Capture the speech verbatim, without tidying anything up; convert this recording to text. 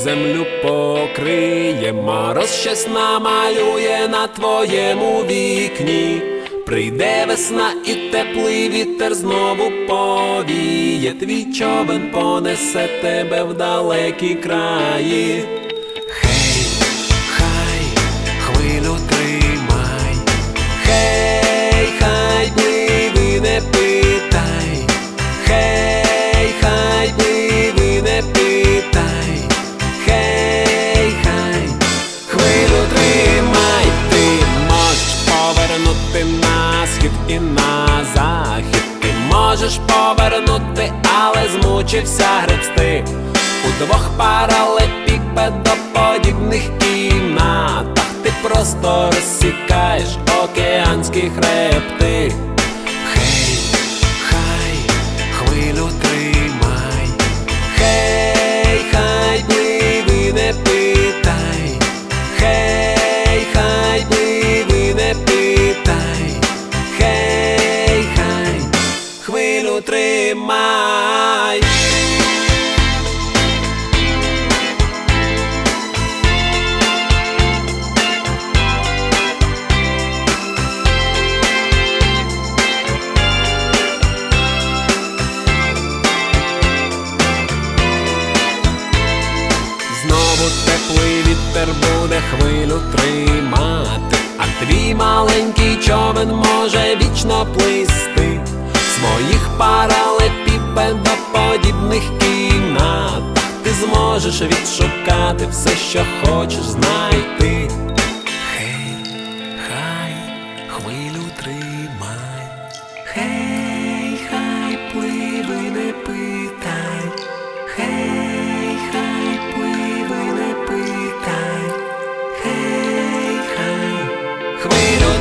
землю покриє, мороз щось намалює на твоєму вікні. Прийде весна і теплий вітер знову повіє, твій човен понесе тебе в далекі краї. Хей, хай, хвилю тримай, хей, хай, пливи, не питай, хей, хай, пливи, не питай, хей, хай, хвилю тримай. Ти можеш повернути на схід і на захід, ти можеш повернути, але змучився гребсти у двох паралелепіпедоподібних кімнатах. Ти просто розсікаєш океанські хребти. Хей, хай, хвилю тримай, хей, хай, пливи, не питай, хей, хай, пливи, не питай, хей, хай, хвилю тримай. Знову теплий вітер буде хвилю тримати, а твій маленький човен може вічно плисти в своїх паралелепіпедоподібних кімнатах. Ти зможеш відшукати все, що хочеш знайти. Хей, хай, хвилю тримай, хей, хай, пливи, не питай, хей, хай, пливи, не питай, хей, хай, хвилю